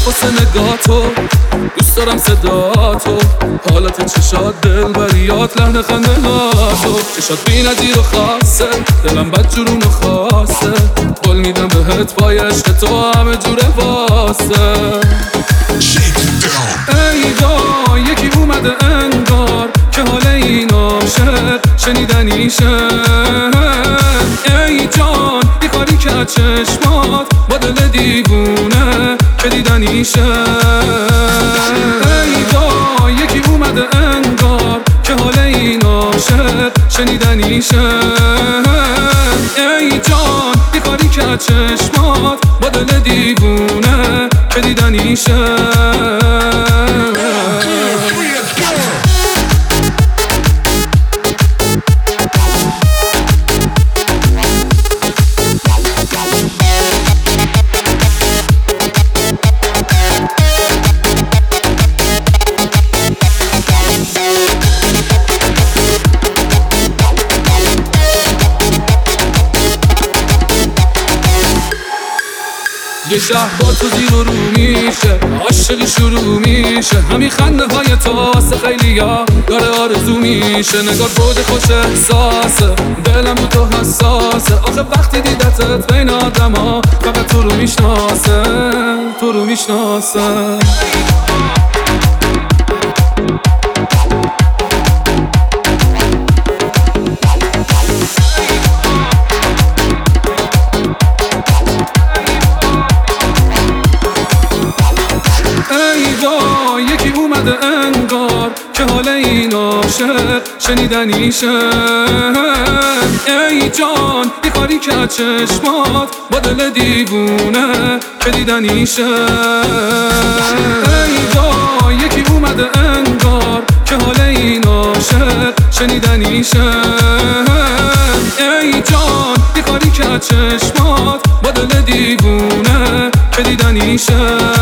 واسه نگاتو، دوست دارم صداتو، حالت چشات دلبریات، لحن خندهاتو، چشات بی نظیر و خاصه، دلم بد جورونو خاصه، قول میدم بهت پای عشق تو همه جوره واسه. ای دا یکی اومده انگار که حال این عاشق شنیدنیشه. ای جان یه کاری که از چشمات با دل دیوونه که دیدنیشه. ای دا یکی اومده انگار که حال این عاشق شنیدنیشه. ای جان یه کاری که از چشمات با دل دیوونه که دیدنیشه. یه شهر با تو زیر و رو میشه، عاشقی شروع میشه، همین خنده های تاسه خیلی ها داره آرزو میشه. نگار بود خوش احساسه، دلم رو تو حساسه، آخه وقتی دیدتت بین آدم ها فقط تو رو میشناسه، تو رو میشناسه. یکی اومده انگار که حال این عاشق شنیدنیشه. ای جان یه کاری که از چشمات با دل دیوونه که دیدنیشه. ای دا یکی اومده انگار که حال این عاشق شنیدنیشه. ای جان یه کاری که از چشمات با دل دیوونه که دیدنیشه.